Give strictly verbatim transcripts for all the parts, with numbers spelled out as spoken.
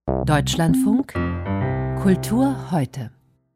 Deutschlandfunk Kultur heute.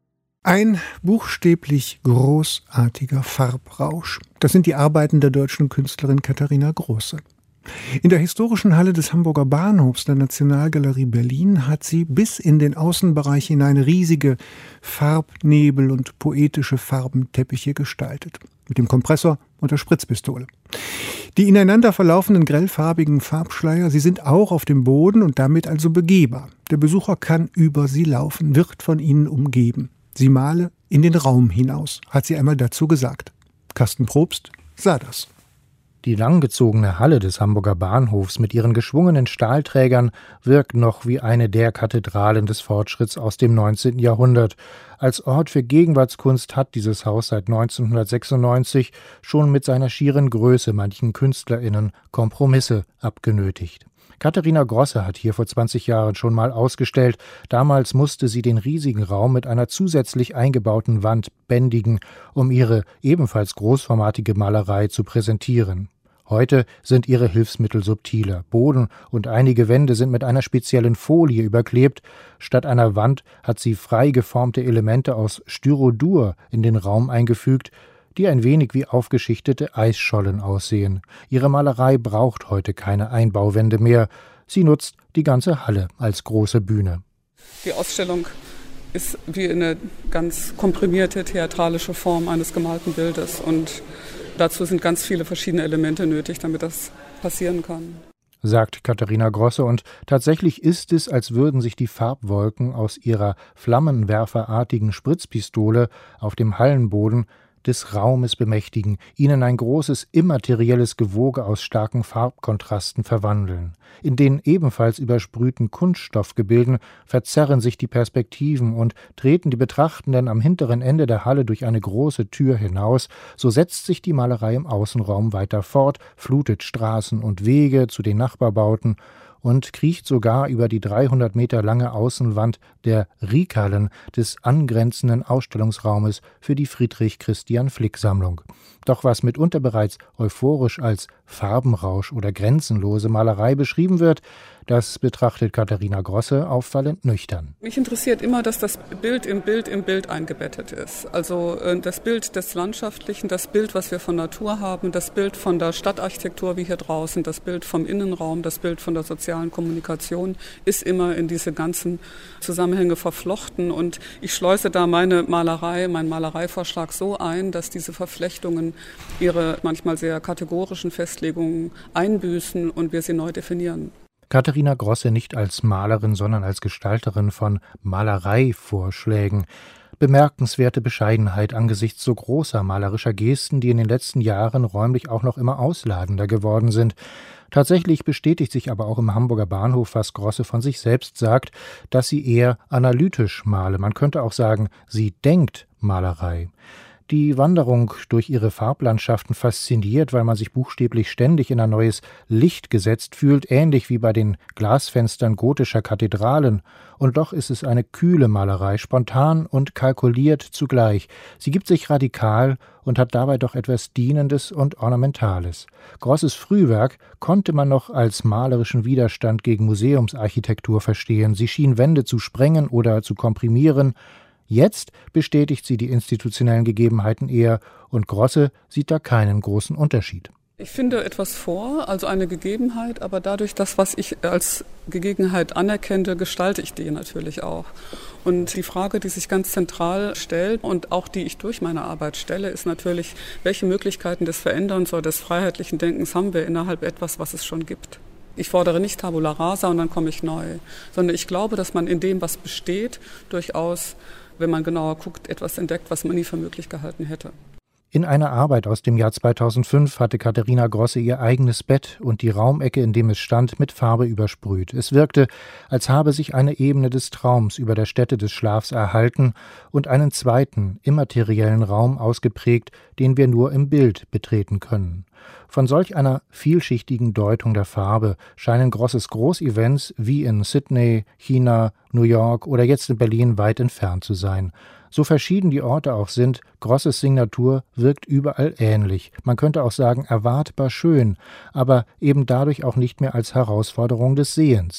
Ein buchstäblich großartiger Farbrausch. Das sind die Arbeiten der deutschen Künstlerin Katharina Grosse. In der historischen Halle des Hamburger Bahnhofs der Nationalgalerie Berlin hat sie bis in den Außenbereich hinein riesige Farbnebel und poetische Farbenteppiche gestaltet. Mit dem Kompressor und der Spritzpistole. Die ineinander verlaufenden grellfarbigen Farbschleier, sie sind auch auf dem Boden und damit also begehbar. Der Besucher kann über sie laufen, wird von ihnen umgeben. Sie male in den Raum hinaus, hat sie einmal dazu gesagt. Carsten Probst sah das. Die langgezogene Halle des Hamburger Bahnhofs mit ihren geschwungenen Stahlträgern wirkt noch wie eine der Kathedralen des Fortschritts aus dem neunzehnten Jahrhundert. Als Ort für Gegenwartskunst hat dieses Haus seit neunzehnhundertsechsundneunzig schon mit seiner schieren Größe manchen KünstlerInnen Kompromisse abgenötigt. Katharina Grosse hat hier vor zwanzig Jahren schon mal ausgestellt. Damals musste sie den riesigen Raum mit einer zusätzlich eingebauten Wand bändigen, um ihre ebenfalls großformatige Malerei zu präsentieren. Heute sind ihre Hilfsmittel subtiler. Boden und einige Wände sind mit einer speziellen Folie überklebt. Statt einer Wand hat sie frei geformte Elemente aus Styrodur in den Raum eingefügt, die ein wenig wie aufgeschichtete Eisschollen aussehen. Ihre Malerei braucht heute keine Einbauwände mehr. Sie nutzt die ganze Halle als große Bühne. Die Ausstellung ist wie eine ganz komprimierte theatralische Form eines gemalten Bildes. Und dazu sind ganz viele verschiedene Elemente nötig, damit das passieren kann, sagt Katharina Grosse, und tatsächlich ist es, als würden sich die Farbwolken aus ihrer flammenwerferartigen Spritzpistole auf dem Hallenboden des Raumes bemächtigen, ihnen ein großes immaterielles Gewoge aus starken Farbkontrasten verwandeln. In den ebenfalls übersprühten Kunststoffgebilden verzerren sich die Perspektiven und treten die Betrachtenden am hinteren Ende der Halle durch eine große Tür hinaus, so setzt sich die Malerei im Außenraum weiter fort, flutet Straßen und Wege zu den Nachbarbauten und kriecht sogar über die dreihundert Meter lange Außenwand der Riekhallen des angrenzenden Ausstellungsraumes für die Friedrich-Christian-Flick-Sammlung. Doch was mitunter bereits euphorisch als Farbenrausch oder grenzenlose Malerei beschrieben wird, das betrachtet Katharina Grosse auffallend nüchtern. Mich interessiert immer, dass das Bild im Bild im Bild eingebettet ist. Also das Bild des Landschaftlichen, das Bild, was wir von Natur haben, das Bild von der Stadtarchitektur wie hier draußen, das Bild vom Innenraum, das Bild von der sozialen Kommunikation ist immer in diese ganzen Zusammenhänge verflochten. Und ich schleuse da meine Malerei, meinen Malereivorschlag so ein, dass diese Verflechtungen ihre manchmal sehr kategorischen Festlegungen einbüßen und wir sie neu definieren. Katharina Grosse nicht als Malerin, sondern als Gestalterin von Malereivorschlägen. Bemerkenswerte Bescheidenheit angesichts so großer malerischer Gesten, die in den letzten Jahren räumlich auch noch immer ausladender geworden sind. Tatsächlich bestätigt sich aber auch im Hamburger Bahnhof, was Grosse von sich selbst sagt, dass sie eher analytisch male. Man könnte auch sagen, sie denkt Malerei. Die Wanderung durch ihre Farblandschaften fasziniert, weil man sich buchstäblich ständig in ein neues Licht gesetzt fühlt, ähnlich wie bei den Glasfenstern gotischer Kathedralen. Und doch ist es eine kühle Malerei, spontan und kalkuliert zugleich. Sie gibt sich radikal und hat dabei doch etwas Dienendes und Ornamentales. Grosses Frühwerk konnte man noch als malerischen Widerstand gegen Museumsarchitektur verstehen. Sie schien Wände zu sprengen oder zu komprimieren. Jetzt bestätigt sie die institutionellen Gegebenheiten eher und Grosse sieht da keinen großen Unterschied. Ich finde etwas vor, also eine Gegebenheit, aber dadurch das, was ich als Gegebenheit anerkenne, gestalte ich die natürlich auch. Und die Frage, die sich ganz zentral stellt und auch die ich durch meine Arbeit stelle, ist natürlich, welche Möglichkeiten des Veränderns oder des freiheitlichen Denkens haben wir innerhalb etwas, was es schon gibt. Ich fordere nicht Tabula rasa und dann komme ich neu, sondern ich glaube, dass man in dem, was besteht, durchaus, wenn man genauer guckt, etwas entdeckt, was man nie für möglich gehalten hätte. In einer Arbeit aus dem Jahr zweitausendfünf hatte Katharina Grosse ihr eigenes Bett und die Raumecke, in dem es stand, mit Farbe übersprüht. Es wirkte, als habe sich eine Ebene des Traums über der Stätte des Schlafs erhalten und einen zweiten, immateriellen Raum ausgeprägt, den wir nur im Bild betreten können. Von solch einer vielschichtigen Deutung der Farbe scheinen Grosses Großevents wie in Sydney, China, New York oder jetzt in Berlin weit entfernt zu sein. So verschieden die Orte auch sind, Grosses Signatur wirkt überall ähnlich. Man könnte auch sagen, erwartbar schön, aber eben dadurch auch nicht mehr als Herausforderung des Sehens.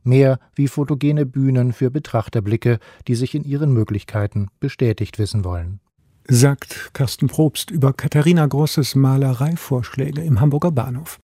mehr wie fotogene Bühnen für Betrachterblicke, die sich in ihren Möglichkeiten bestätigt wissen wollen. Sagt Carsten Probst über Katharina Grosses Malereivorschläge im Hamburger Bahnhof.